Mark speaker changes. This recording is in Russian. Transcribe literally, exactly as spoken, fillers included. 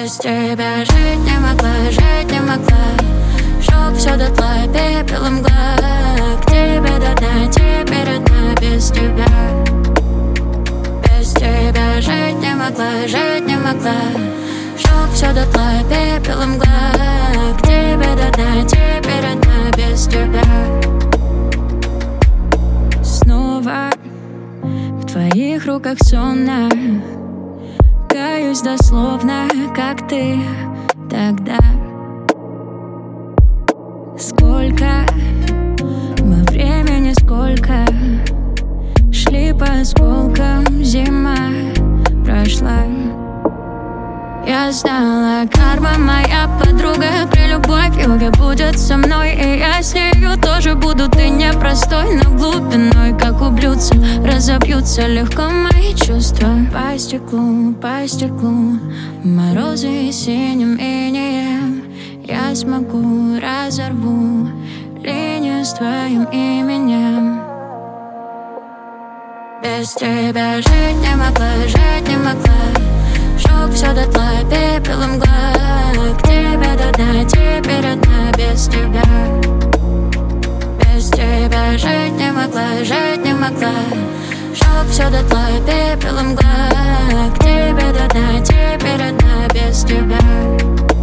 Speaker 1: Без тебя жить не могла, жить не могла. Чтоб все дотла, пепел и мгла. К тебе до дна, теперь одна без тебя. Без тебя жить не могла, жить не могла. Чтоб все дотла, пепел и мгла. К тебе до дна, теперь одна без тебя. Снова в твоих руках сонно. Каюсь дословно, как ты тогда. Сколько мы времени, сколько шли по осколкам, зима прошла. Я знала, карма моя подруга, при любой вьюге будет со мной, и я с нею тоже буду. Ты непростой, но глубиной, как у блюдца, разобьются легко мои чувства. По стеклу, по стеклу, морозы синим инеем. Я смогу, разорву линию с твоим именем. Без тебя жить не могла, жить не могла. Чтоб все дотла, пепел и мгла. К тебе до дна, теперь одна без тебя. Без тебя жить не могла, жить не могла. Чтоб все дотла, пепел и мгла. К тебе до дна, теперь одна без тебя.